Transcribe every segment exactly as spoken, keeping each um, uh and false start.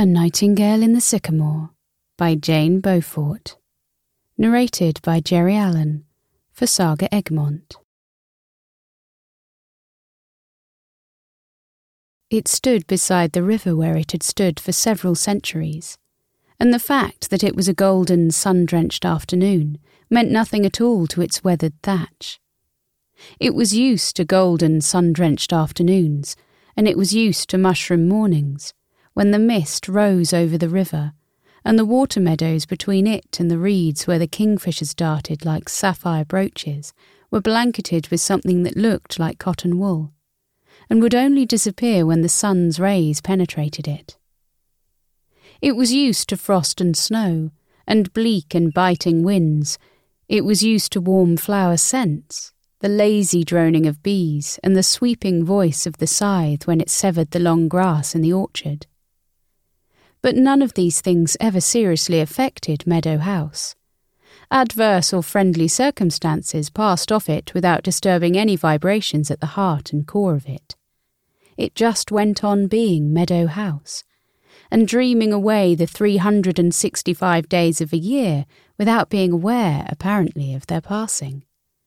A Nightingale in the Sycamore by Jane Beaufort. Narrated by Jerry Allen for Saga Egmont. It stood beside the river where it had stood for several centuries, and the fact that it was a golden, sun-drenched afternoon meant nothing at all to its weathered thatch. It was used to golden, sun-drenched afternoons, and it was used to mushroom mornings, when the mist rose over the river, and the water meadows between it and the reeds where the kingfishers darted like sapphire brooches were blanketed with something that looked like cotton wool, and would only disappear when the sun's rays penetrated it. It was used to frost and snow, and bleak and biting winds. It was used to warm flower scents, the lazy droning of bees, and the sweeping voice of the scythe when it severed the long grass in the orchard. But none of these things ever seriously affected Meadow House. Adverse or friendly circumstances passed off it without disturbing any vibrations at the heart and core of it. It just went on being Meadow House, and dreaming away the three hundred and sixty-five days of a year without being aware, apparently, of their passing.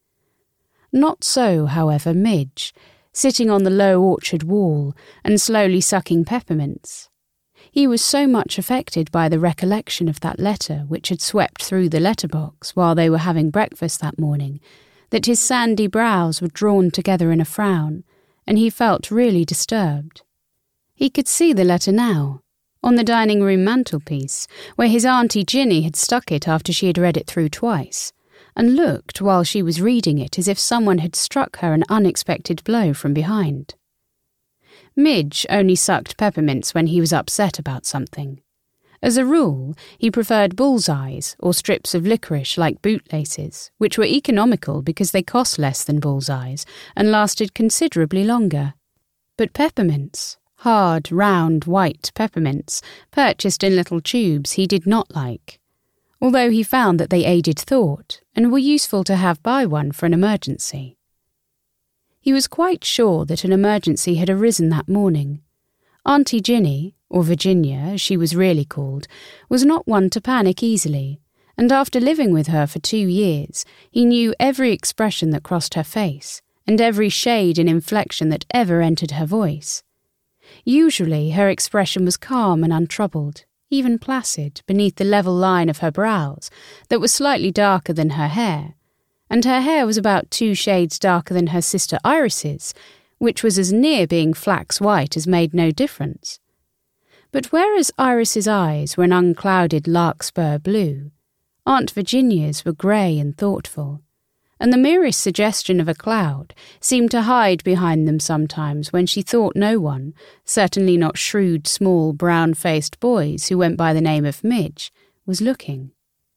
Not so, however, Midge, sitting on the low orchard wall and slowly sucking peppermints. He was so much affected by the recollection of that letter which had swept through the letterbox while they were having breakfast that morning, that his sandy brows were drawn together in a frown, and he felt really disturbed. He could see the letter now, on the dining-room mantelpiece, where his Auntie Ginny had stuck it after she had read it through twice, and looked while she was reading it as if someone had struck her an unexpected blow from behind. Midge only sucked peppermints when he was upset about something. As a rule, he preferred bullseyes or strips of licorice like bootlaces, which were economical because they cost less than bullseyes and lasted considerably longer. But peppermints, hard, round, white peppermints, purchased in little tubes, he did not like, although he found that they aided thought and were useful to have by one for an emergency. He was quite sure that an emergency had arisen that morning. Auntie Ginny, or Virginia as she was really called, was not one to panic easily, and after living with her for two years, he knew every expression that crossed her face, and every shade and inflection that ever entered her voice. Usually her expression was calm and untroubled, even placid, beneath the level line of her brows, that was slightly darker than her hair, and her hair was about two shades darker than her sister Iris's, which was as near being flax white as made no difference. But whereas Iris's eyes were an unclouded larkspur blue, Aunt Virginia's were grey and thoughtful, and the merest suggestion of a cloud seemed to hide behind them sometimes when she thought no one, certainly not shrewd, small, brown-faced boys who went by the name of Midge, was looking.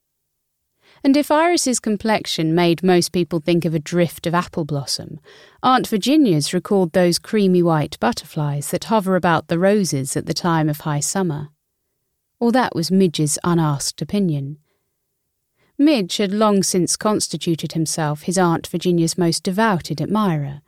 And if Iris's complexion made most people think of a drift of apple blossom, Aunt Virginia's recalled those creamy white butterflies that hover about the roses at the time of high summer. Or that was Midge's unasked opinion. Midge had long since constituted himself his Aunt Virginia's most devoted admirer,